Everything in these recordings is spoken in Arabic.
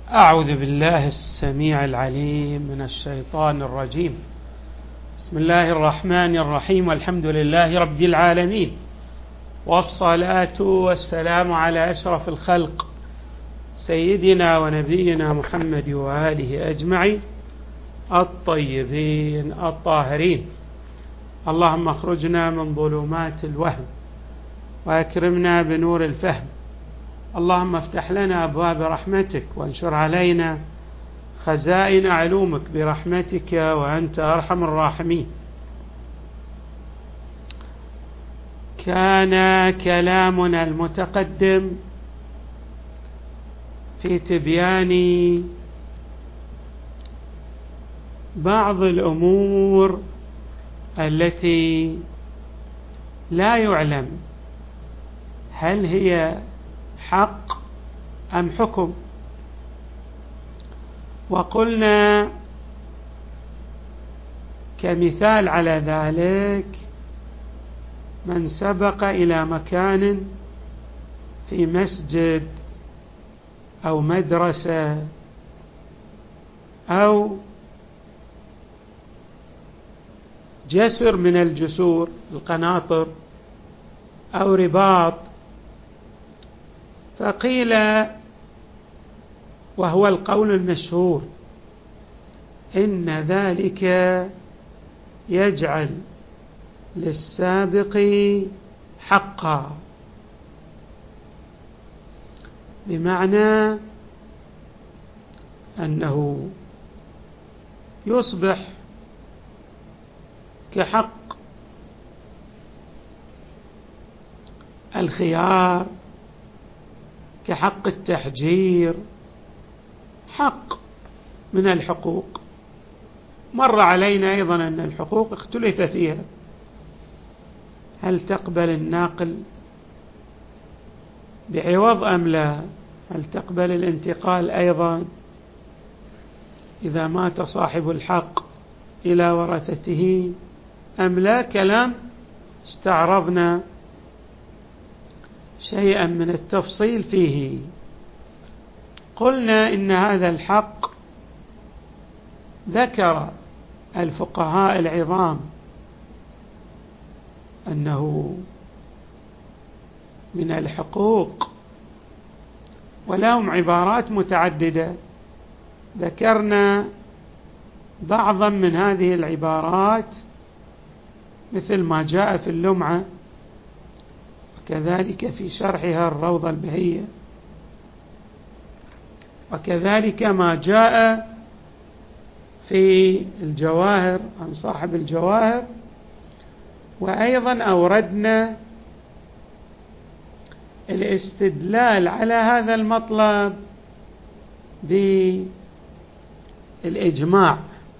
أعوذ بالله السميع العليم من الشيطان الرجيم. بسم الله الرحمن الرحيم، والحمد لله رب العالمين، والصلاة والسلام على أشرف الخلق سيدنا ونبينا محمد وآله أجمعين الطيبين الطاهرين. اللهم اخرجنا من ظلمات الوهم وأكرمنا بنور الفهم. اللهم افتح لنا أبواب رحمتك وانشر علينا خزائن علومك برحمتك وأنت أرحم الراحمين. كان كلامنا المتقدم في تبيان بعض الأمور التي لا يعلم هل هي حق أم حكم، وقلنا كمثال على ذلك من سبق إلى مكان في مسجد أو مدرسة أو جسر من الجسور القناطر أو رباط، فقيل وهو القول المشهور إن ذلك يجعل للسابق حقا، بمعنى أنه يصبح كحق الخيار، كحق التحجير، حق من الحقوق. مر علينا أيضا أن الحقوق اختلف فيها، هل تقبل الناقل بعوض أم لا؟ هل تقبل الانتقال أيضا إذا مات صاحب الحق إلى ورثته أم لا؟ كلام استعرضنا شيئا من التفصيل فيه. قلنا إن هذا الحق ذكر الفقهاء العظام أنه من الحقوق، ولهم عبارات متعددة، ذكرنا بعضا من هذه العبارات مثل ما جاء في اللمعة، وكذلك في شرحها الروضة البهية، وكذلك ما جاء في الجواهر عن صاحب الجواهر. وأيضا أوردنا الاستدلال على هذا المطلب بالإجماع،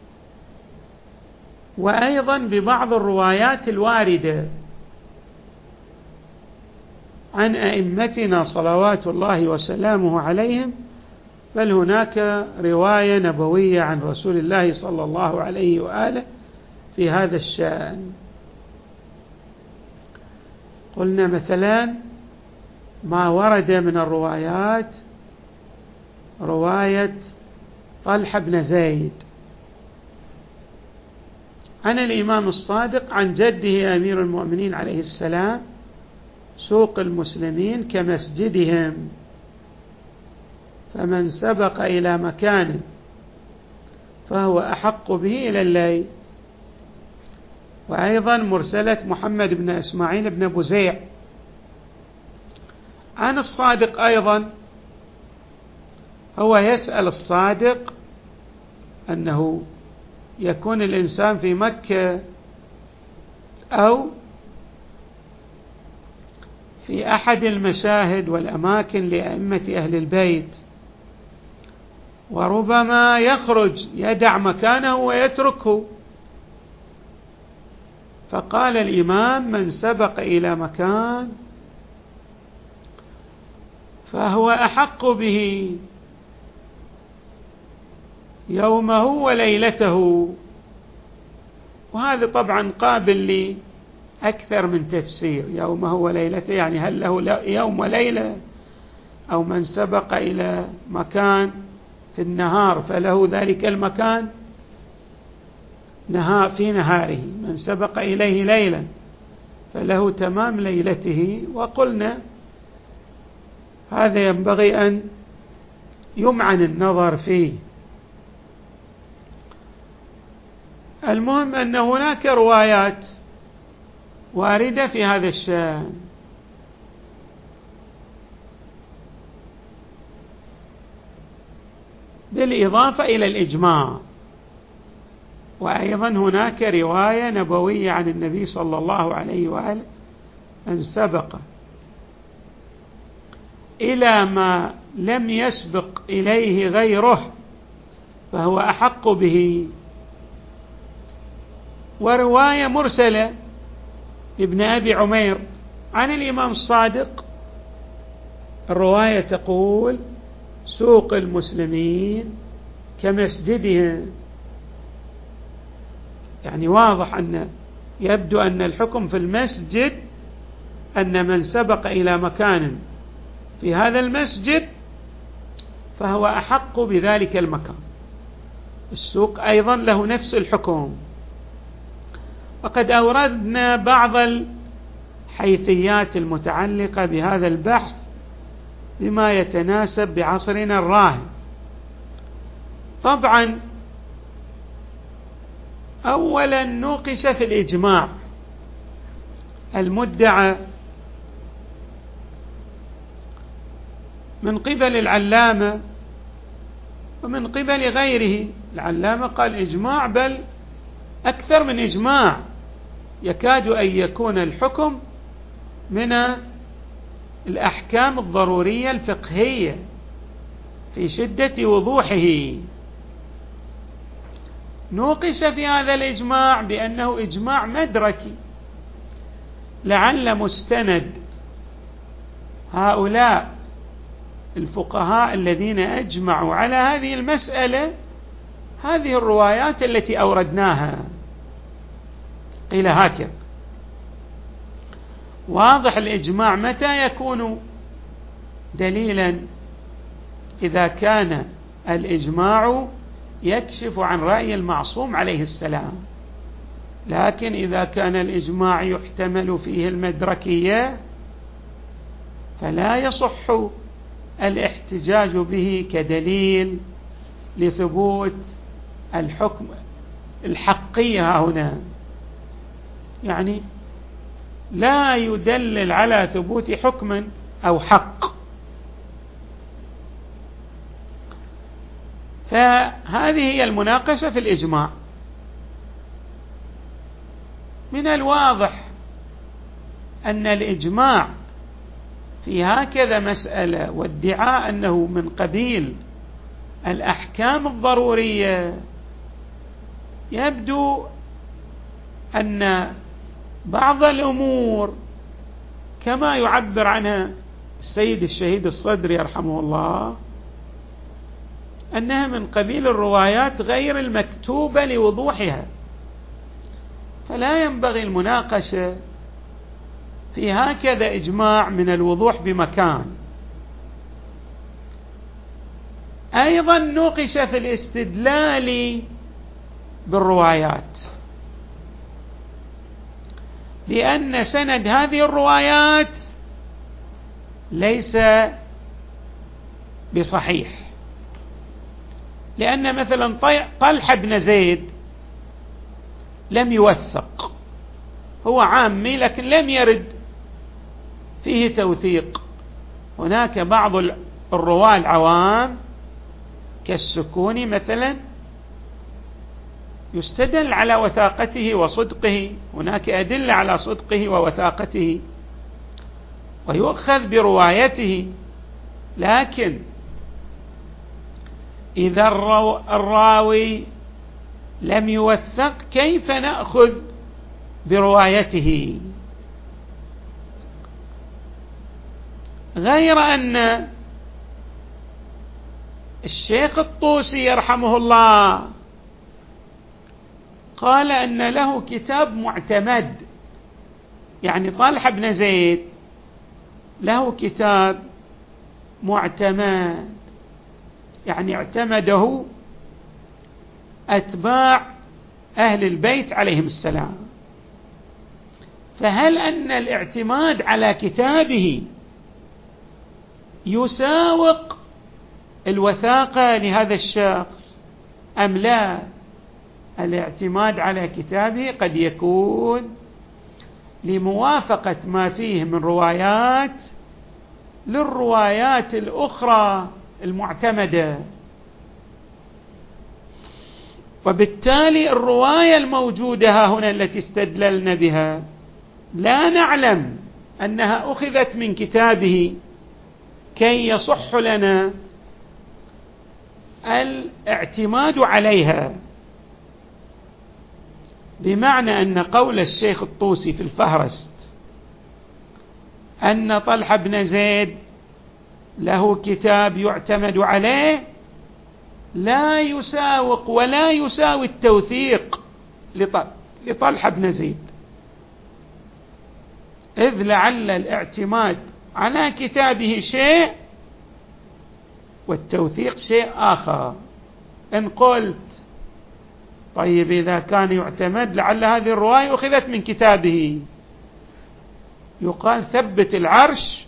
وأيضا ببعض الروايات الواردة عن أئمتنا صلوات الله وسلامه عليهم، بل هناك رواية نبوية عن رسول الله صلى الله عليه وآله في هذا الشأن. قلنا مثلا ما ورد من الروايات رواية طلحة بن زيد عن الإمام الصادق عن جده أمير المؤمنين عليه السلام: سوق المسلمين كمسجدهم، فمن سبق إلى مكان فهو أحق به إلى الليل. وأيضا مرسلة محمد بن إسماعيل بن بزيع عن الصادق أيضا، هو يسأل الصادق أنه يكون الإنسان في مكة أو في أحد المشاهد والأماكن لأئمة أهل البيت، وربما يخرج يدع مكانه ويتركه، فقال الإمام: من سبق إلى مكان فهو أحق به يومه وليلته. وهذا طبعا قابل لأكثر من تفسير، يومه وليلته يعني هل له يوم وليلة، أو من سبق إلى مكان في النهار فله ذلك المكان في نهاره، من سبق إليه ليلا فله تمام ليلته. وقلنا هذا ينبغي أن يمعن النظر فيه. المهم أن هناك روايات واردة في هذا الشأن. بالإضافة إلى الإجماع، وأيضا هناك رواية نبوية عن النبي صلى الله عليه وآله: من سبق إلى ما لم يسبق إليه غيره فهو أحق به. ورواية مرسلة لابن أبي عمير عن الإمام الصادق، الرواية تقول: سوق المسلمين كمسجدهم. يعني واضح أن يبدو أن الحكم في المسجد أن من سبق إلى مكان في هذا المسجد فهو أحق بذلك المكان. السوق أيضا له نفس الحكم. وقد أوردنا بعض الحيثيات المتعلقة بهذا البحث بما يتناسب بعصرنا الراهن. طبعا أولا نوقش في الإجماع المدعى من قبل العلامة ومن قبل غيره. العلامة قال إجماع، بل أكثر من إجماع، يكاد أن يكون الحكم من الأحكام الضرورية الفقهية في شدة وضوحه. نوقش في هذا الإجماع بأنه إجماع مدركي، لعل مستند هؤلاء الفقهاء الذين أجمعوا على هذه المسألة هذه الروايات التي أوردناها. قيل هكذا. واضح الإجماع متى يكون دليلا؟ إذا كان الإجماع يكشف عن رأي المعصوم عليه السلام. لكن إذا كان الإجماع يحتمل فيه المدركية فلا يصح الاحتجاج به كدليل لثبوت الحكم الحقية هنا. يعني لا يدلل على ثبوت حكم أو حق. فهذه هي المناقشة في الإجماع. من الواضح أن الإجماع في هكذا مسألة وادعاء أنه من قبيل الأحكام الضرورية، يبدو أن بعض الأمور كما يعبر عنها السيد الشهيد الصدري رحمه الله أنها من قبيل الروايات غير المكتوبة لوضوحها، فلا ينبغي المناقشة في هكذا إجماع من الوضوح بمكان. أيضا نوقش في الاستدلال بالروايات، لأن سند هذه الروايات ليس بصحيح. لأن مثلا طلحة بن زيد لم يوثق، هو عامي لكن لم يرد فيه توثيق. هناك بعض الرواة العوام كالسكوني مثلا يستدل على وثاقته وصدقه، هناك أدلة على صدقه ووثاقته ويؤخذ بروايته. لكن إذا الراوي لم يوثق كيف نأخذ بروايته؟ غير أن الشيخ الطوسي يرحمه الله قال أن له كتاب معتمد، يعني طلحة بن زيد له كتاب معتمد، يعني اعتمده أتباع أهل البيت عليهم السلام. فهل أن الاعتماد على كتابه يساوق الوثاقة لهذا الشخص أم لا؟ الاعتماد على كتابه قد يكون لموافقة ما فيه من روايات للروايات الأخرى المعتمدة، وبالتالي الرواية الموجودة هنا التي استدللنا بها لا نعلم أنها أخذت من كتابه كي يصح لنا الاعتماد عليها. بمعنى أن قول الشيخ الطوسي في الفهرست أن طلحة بن زيد له كتاب يعتمد عليه لا يساوق ولا يساوي التوثيق لطلحة بن زيد، إذ لعل الاعتماد على كتابه شيء والتوثيق شيء آخر. إن قلت طيب إذا كان يعتمد لعل هذه الرواية أخذت من كتابه، يقال ثبت العرش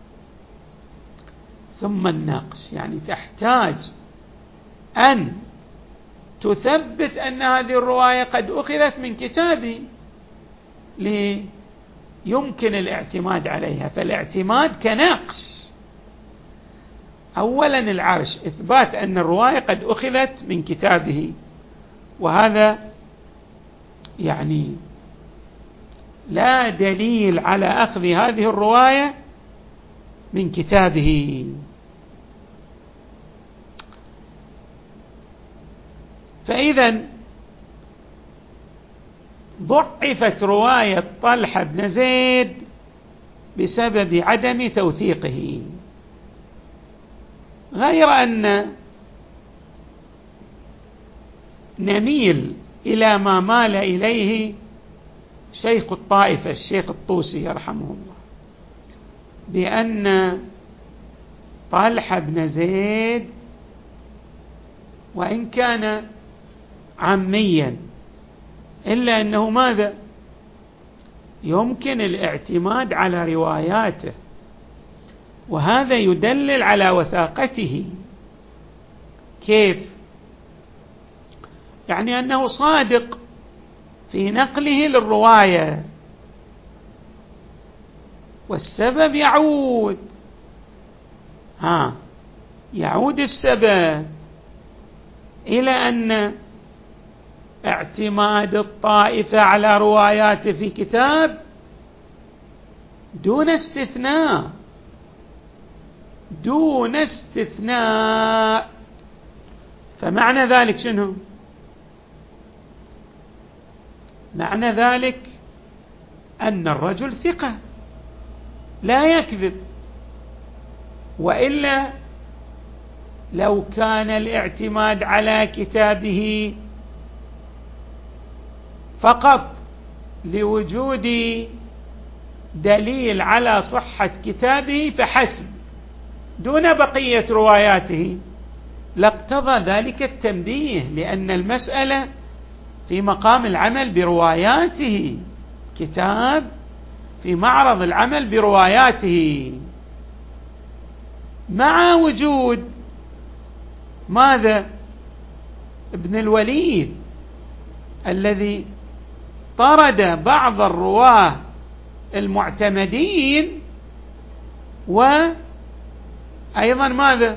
ثم النقش، يعني تحتاج أن تثبت أن هذه الرواية قد أخذت من كتابي ليمكن الاعتماد عليها. فالاعتماد كنقش. أولا العرش إثبات أن الرواية قد أخذت من كتابه، وهذا يعني لا دليل على أخذ هذه الرواية من كتابه. فإذا ضعفت رواية طلحة بن زيد بسبب عدم توثيقه، غير أن نميل إلى ما مال إليه شيخ الطائفة الشيخ الطوسي يرحمه الله، بأن طلحة بن زيد وإن كان عاميا إلا أنه ماذا؟ يمكن الاعتماد على رواياته، وهذا يدلل على وثاقته. كيف؟ يعني أنه صادق في نقله للرواية، والسبب يعود السبب إلى أن اعتماد الطائفة على رواياته في كتاب دون استثناء. فمعنى ذلك شنو؟ معنى ذلك أن الرجل ثقة لا يكذب، وإلا لو كان الاعتماد على كتابه فقط لوجود دليل على صحة كتابه فحسب دون بقية رواياته لاقتضى ذلك التنبيه، لأن المسألة في مقام العمل برواياته، كتاب في معرض العمل برواياته، مع وجود ماذا؟ ابن الوليد الذي طرد بعض الرواه المعتمدين، وأيضا ماذا؟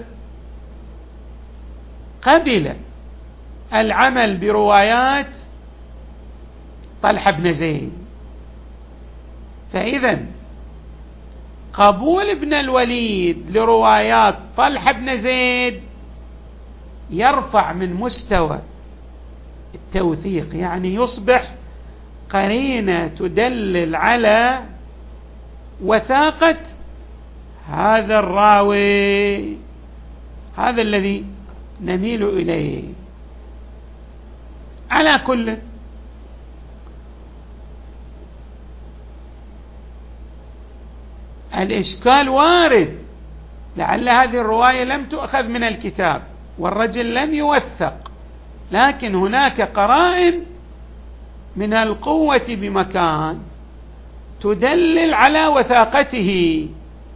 قبل العمل بروايات طلحة بن زيد. فإذا قبول ابن الوليد لروايات طلحة بن زيد يرفع من مستوى التوثيق، يعني يصبح قرينة تدلل على وثاقة هذا الراوي، هذا الذي نميل إليه. على كل الإشكال وارد، لعل هذه الرواية لم تؤخذ من الكتاب والرجل لم يوثق، لكن هناك قرائن من القوة بمكان تدلل على وثاقته،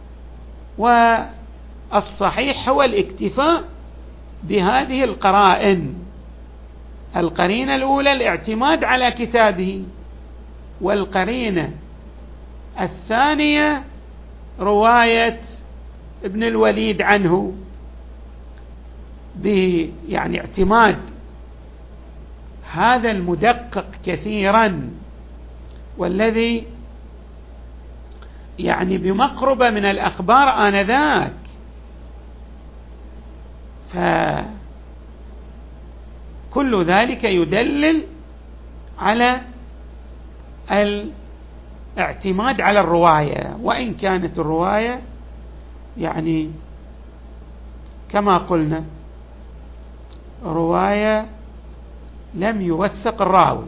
والصحيح هو الاكتفاء بهذه القرائن. القرينة الأولى الاعتماد على كتابه، والقرينة الثانية رواية ابن الوليد عنه يعني اعتماد هذا المدقق كثيرا، والذي يعني بمقربة من الأخبار آنذاك. فكل ذلك يدلل على الاعتماد على الرواية، وإن كانت الرواية يعني كما قلنا رواية لم يوثق الراوي.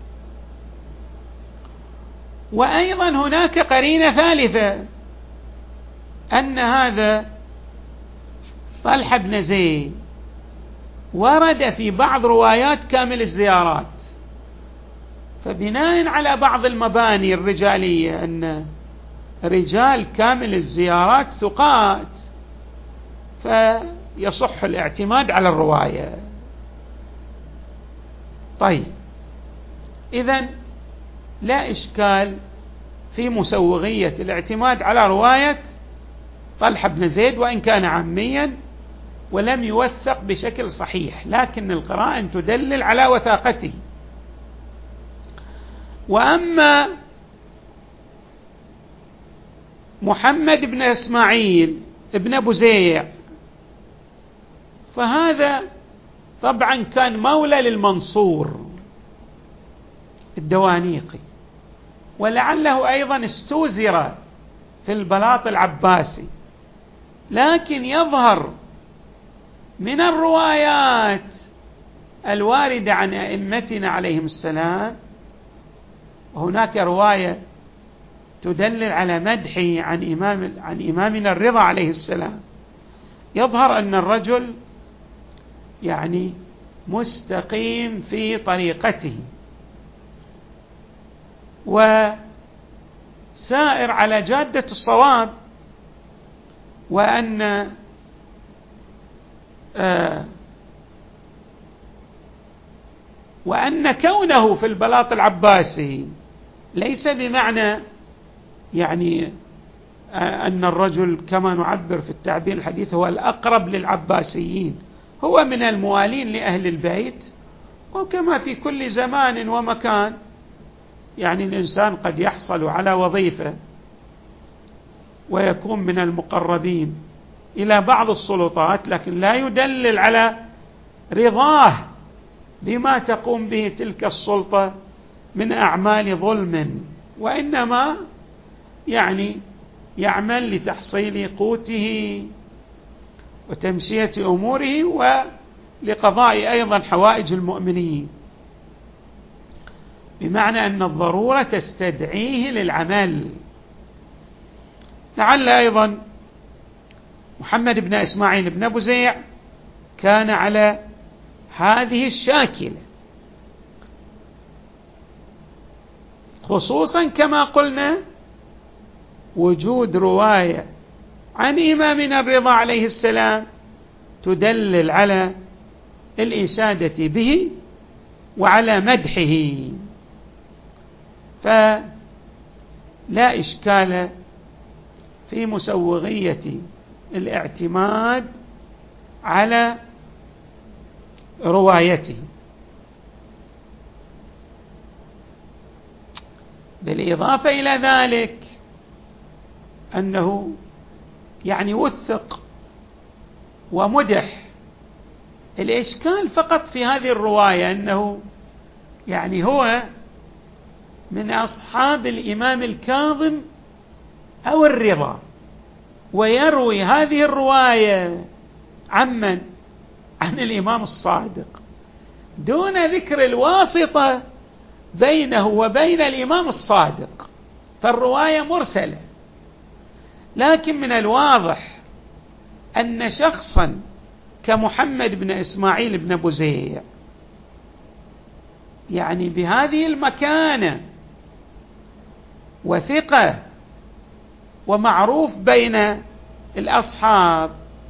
وأيضا هناك قرينة ثالثة، أن هذا طلحة بن زيد ورد في بعض روايات كامل الزيارات، فبناء على بعض المباني الرجالية أن رجال كامل الزيارات ثقات، فيصح الاعتماد على الرواية. طيب، إذن لا إشكال في مسوغية الاعتماد على رواية طلحة بن زيد وإن كان عاميا ولم يوثق بشكل صحيح، لكن القرائن تدلل على وثاقته. وأما محمد بن إسماعيل بن بزيع فهذا طبعا كان مولى للمنصور الدوانيقي، ولعله أيضا استوزر في البلاط العباسي، لكن يظهر من الروايات الواردة عن أئمتنا عليهم السلام، وهناك رواية تدلل على مدحه عن إمامنا الرضا عليه السلام، يظهر أن الرجل يعني مستقيم في طريقته وسائر على جادة الصواب، وأن كونه في البلاط العباسي ليس بمعنى يعني أن الرجل كما نعبر في التعبير الحديث هو الأقرب للعباسيين، هو من الموالين لأهل البيت، وكما في كل زمان ومكان يعني الإنسان قد يحصل على وظيفة ويكون من المقربين إلى بعض السلطات، لكن لا يدلل على رضاه بما تقوم به تلك السلطة من أعمال ظلم، وإنما يعني يعمل لتحصيل قوته وتمشية أموره ولقضاء أيضا حوائج المؤمنين، بمعنى أن الضرورة تستدعيه للعمل. لعل أيضا محمد بن إسماعيل بن بزيع كان على هذه الشاكلة، خصوصا كما قلنا وجود رواية عن إمامنا الرضا عليه السلام تدلل على الإشادة به وعلى مدحه، فلا إشكال في مسوغية الاعتماد على روايته. بالإضافة إلى ذلك أنه يعني وثق ومدح، الإشكال فقط في هذه الرواية أنه يعني هو من أصحاب الإمام الكاظم أو الرضا، ويروي هذه الرواية عن الإمام الصادق دون ذكر الواسطة بينه وبين الإمام الصادق، فالرواية مرسلة. لكن من الواضح أن شخصا كمحمد بن إسماعيل بن بزيع، يعني بهذه المكانة وثقة ومعروف بين الأصحاب،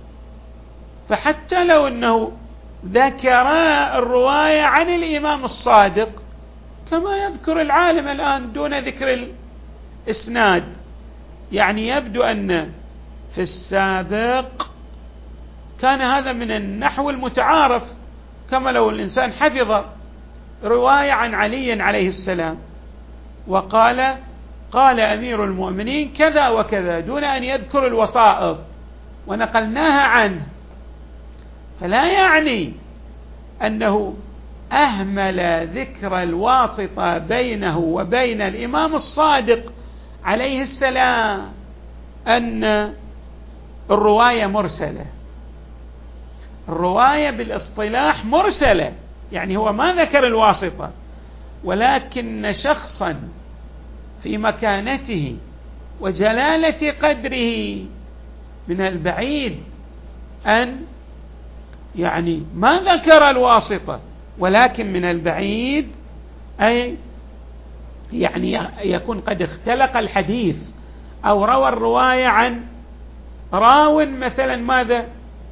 فحتى لو أنه ذكر الرواية عن الإمام الصادق كما يذكر العالم الآن دون ذكر الإسناد، يعني يبدو أن في السابق كان هذا من النحو المتعارف، كما لو الإنسان حفظ رواية عن علي عليه السلام وقال قال أمير المؤمنين كذا وكذا دون أن يذكر الوسائط ونقلناها عنه، فلا يعني أنه أهمل ذكر الواسطة بينه وبين الإمام الصادق عليه السلام، أن الرواية مرسلة. الرواية بالاصطلاح مرسلة، يعني هو ما ذكر الواسطة، ولكن شخصا في مكانته وجلالة قدره من البعيد أن يعني ما ذكر الواسطة، ولكن من البعيد أي يعني يكون قد اختلق الحديث أو روى الرواية عن راو مثلا ماذا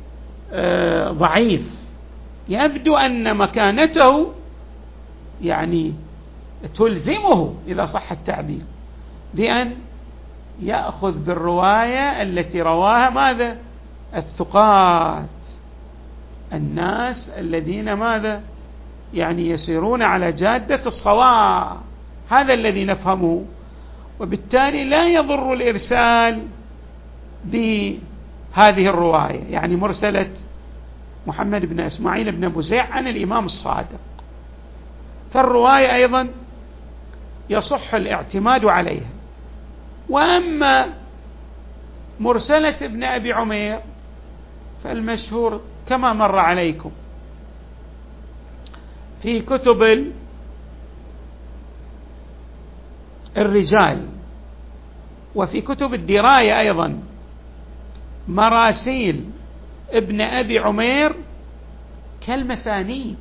ضعيف، يبدو أن مكانته يعني تلزمه إذا صح التعبير بأن يأخذ بالرواية التي رواها ماذا الثقات، الناس الذين ماذا يعني يسيرون على جادة الصواب، هذا الذي نفهمه. وبالتالي لا يضر الإرسال بهذه الرواية، يعني مرسلة محمد بن إسماعيل بن بزيع عن الإمام الصادق، فالرواية أيضا يصح الاعتماد عليها. وأما مرسلة ابن أبي عمير فالمشهور كما مر عليكم في كتب الرجال وفي كتب الدراية أيضا مراسيل ابن أبي عمير كالمسانيد،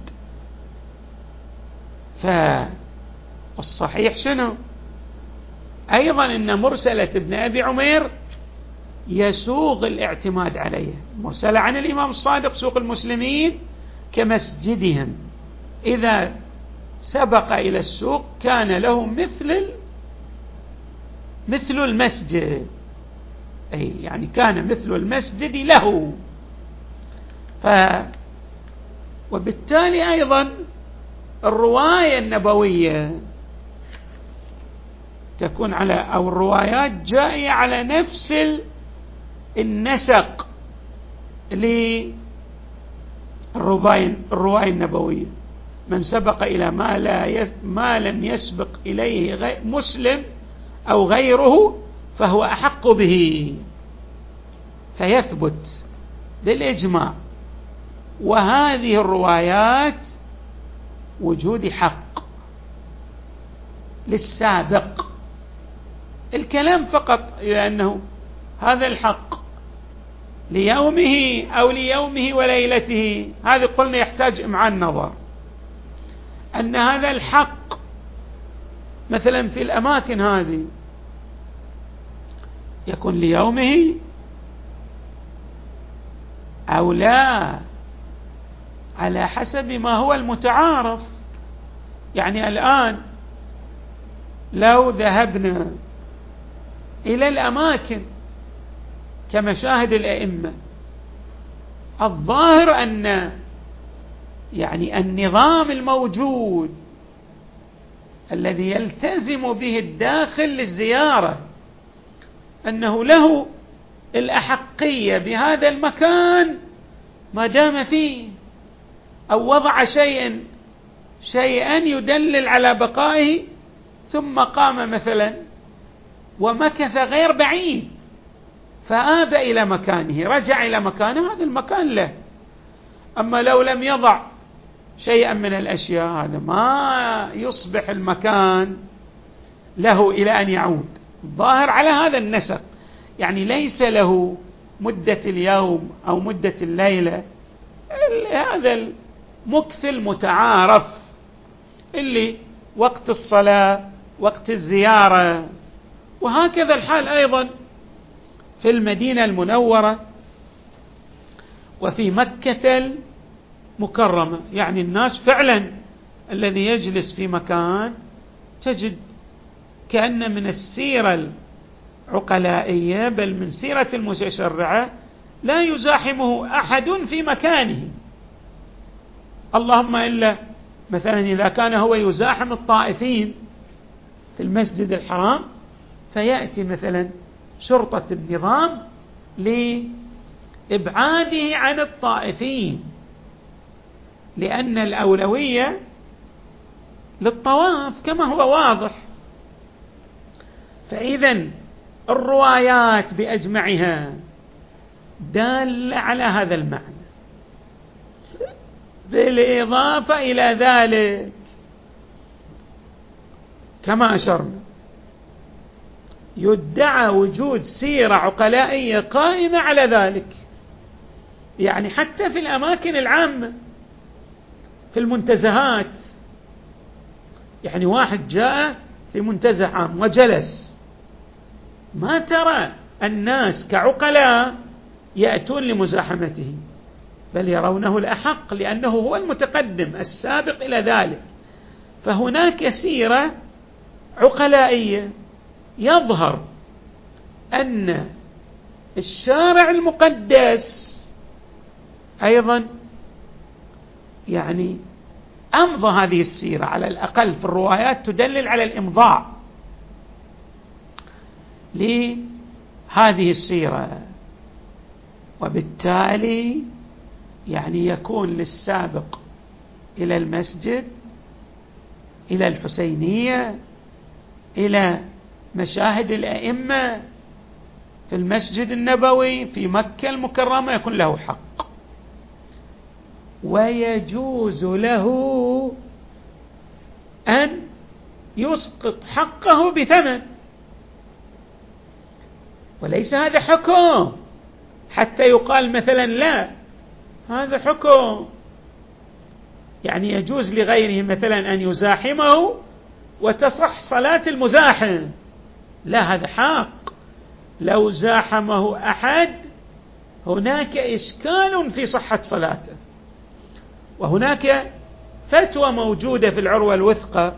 فالصحيح شنو؟ أيضا إن مرسلة ابن أبي عمير يسوغ الاعتماد عليه، مرسلة عن الإمام الصادق سوق المسلمين كمسجدهم، إذا سبق إلى السوق كان له مثل المسجد، أي يعني كان مثل المسجد له. وبالتالي أيضا الرواية النبوية تكون على أو الروايات جاية على نفس النسق للرواية النبوية، من سبق إلى ما لم يسبق إليه مسلم أو غيره فهو أحق به، فيثبت بالإجماع. وهذه الروايات وجود حق للسابق، الكلام فقط إلى أنه هذا الحق ليومه أو ليومه وليلته، هذا قلنا يحتاج إمعان نظر، أن هذا الحق مثلا في الأماكن هذه يكون ليومه أو لا، على حسب ما هو المتعارف. يعني الآن لو ذهبنا إلى الأماكن كمشاهد الأئمة، الظاهر أن يعني النظام الموجود الذي يلتزم به الداخل للزيارة أنه له الأحقية بهذا المكان ما دام فيه، أو وضع شيئا يدلل على بقائه ثم قام مثلا ومكث غير بعيد فآب إلى مكانه، رجع إلى مكانه، هذا المكان له. أما لو لم يضع شيئا من الأشياء هذا ما يصبح المكان له إلى أن يعود. الظاهر على هذا النسق، يعني ليس له مدة اليوم أو مدة الليلة هذا المكث المتعارف اللي وقت الصلاة، وقت الزيارة. وهكذا الحال أيضا في المدينة المنورة وفي مكة المكرمة. يعني الناس فعلا الذي يجلس في مكان تجد كأن من السيرة العقلائية بل من سيرة المتشرعة لا يزاحمه أحد في مكانه، اللهم إلا مثلا إذا كان هو يزاحم الطائفين في المسجد الحرام فيأتي مثلا شرطة النظام لإبعاده عن الطائفين، لأن الأولوية للطواف كما هو واضح. فإذا الروايات بأجمعها دالة على هذا المعنى. بالإضافة إلى ذلك كما أشرنا يدعى وجود سيرة عقلائية قائمة على ذلك، يعني حتى في الأماكن العامة في المنتزهات. يعني واحد جاء في منتزه عام وجلس، ما ترى الناس كعقلاء يأتون لمزاحمته، بل يرونه الأحق لأنه هو المتقدم السابق إلى ذلك. فهناك سيرة عقلائية يظهر أن الشارع المقدس أيضا يعني أمضى هذه السيرة، على الأقل في الروايات تدلل على الإمضاء لهذه السيرة. وبالتالي يعني يكون للسابق إلى المسجد، إلى الحسينية، إلى مشاهد الأئمة في المسجد النبوي في مكة المكرمة يكون له حق، ويجوز له أن يسقط حقه بثمن. وليس هذا حكم حتى يقال مثلا لا هذا حكم، يعني يجوز لغيره مثلا أن يزاحمه وتصح صلاة المزاحم، لا هذا حق. لو زاحمه أحد هناك إشكال في صحة صلاته. وهناك فتوى موجودة في العروة الوثقى،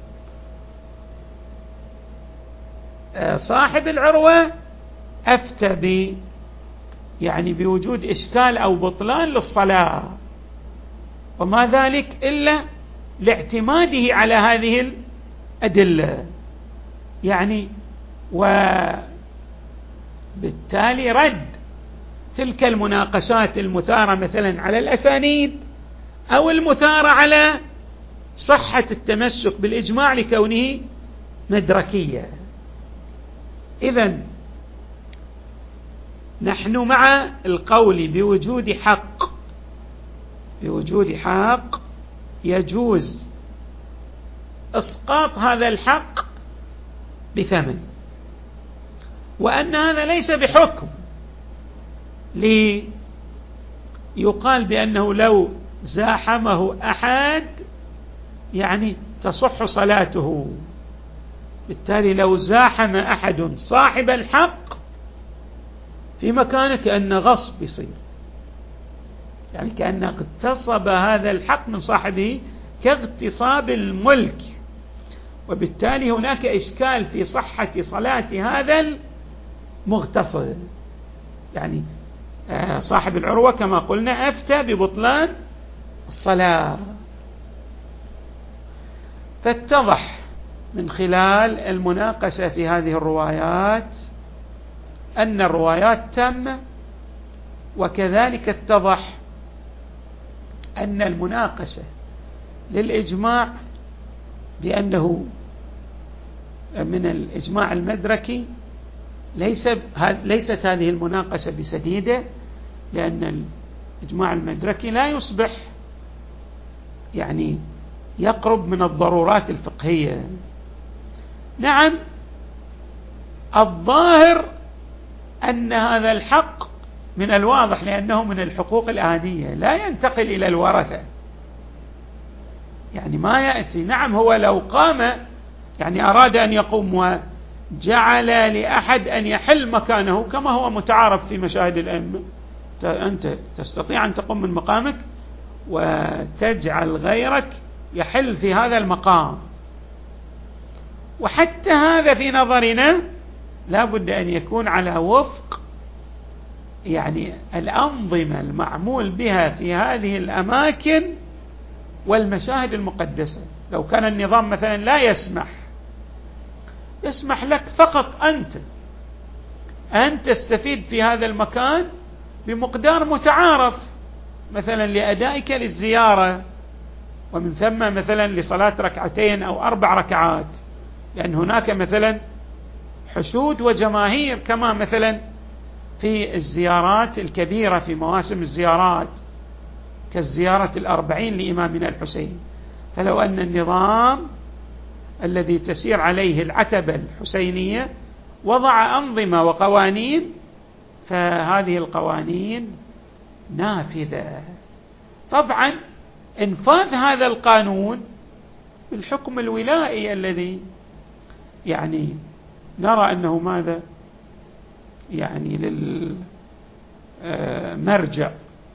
صاحب العروة أفتى يعني بوجود إشكال أو بطلان للصلاة، وما ذلك إلا لاعتماده على هذه الأدلة. يعني وبالتالي رد تلك المناقشات المثارة مثلا على الأسانيد أو المثارة على صحة التمسك بالإجماع لكونه مدركية. إذن نحن مع القول بوجود حق يجوز إسقاط هذا الحق بثمن، وأن هذا ليس بحكم ليقال بأنه لو زاحمه أحد يعني تصح صلاته. بالتالي لو زاحم أحد صاحب الحق في مكانه كأن غصب يصير، يعني كأن اغتصب هذا الحق من صاحبه كاغتصاب الملك. وبالتالي هناك إشكال في صحة صلاة هذا المغتصب. يعني صاحب العروة كما قلنا أفتى ببطلان الصلاة. فاتضح من خلال المناقشة في هذه الروايات أن الروايات تامة، وكذلك اتضح أن المناقشة للإجماع بأنه من الإجماع المدركي ليست هذه المناقشة بسديدة، لأن الإجماع المدركي لا يصبح يعني يقرب من الضرورات الفقهية. نعم الظاهر أن هذا الحق من الواضح لأنه من الحقوق الآدية لا ينتقل إلى الورثة، يعني ما يأتي. نعم هو لو قام يعني أراد أن يقوم وجعل لأحد أن يحل مكانه كما هو متعارف في مشاهد الأئمة، أنت تستطيع أن تقوم من مقامك وتجعل غيرك يحل في هذا المقام، وحتى هذا في نظرنا لا بد أن يكون على وفق يعني الأنظمة المعمول بها في هذه الأماكن والمشاهد المقدسة. لو كان النظام مثلا لا يسمح لك فقط أن تستفيد في هذا المكان بمقدار متعارف مثلا لأدائك للزيارة، ومن ثم مثلا لصلاة 2 أو 4 ركعات، لأن هناك مثلا حشود وجماهير كما مثلا في الزيارات الكبيرة في مواسم الزيارات كالزيارة 40 لإمامنا الحسين. فلو أن النظام الذي تسير عليه العتبة الحسينية وضع أنظمة وقوانين، فهذه القوانين نافذة. طبعا انفاذ هذا القانون بالحكم الولائي الذي يعني نرى أنه ماذا يعني للمرجع،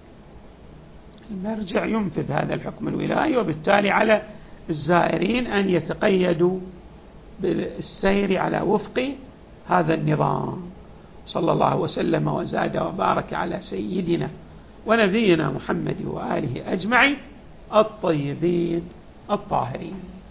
المرجع ينفذ هذا الحكم الولائي، وبالتالي على الزائرين أن يتقيدوا بالسير على وفق هذا النظام. صلى الله وسلم وزاد وبارك على سيدنا ونبينا محمد وآله أجمعين الطيبين الطاهرين.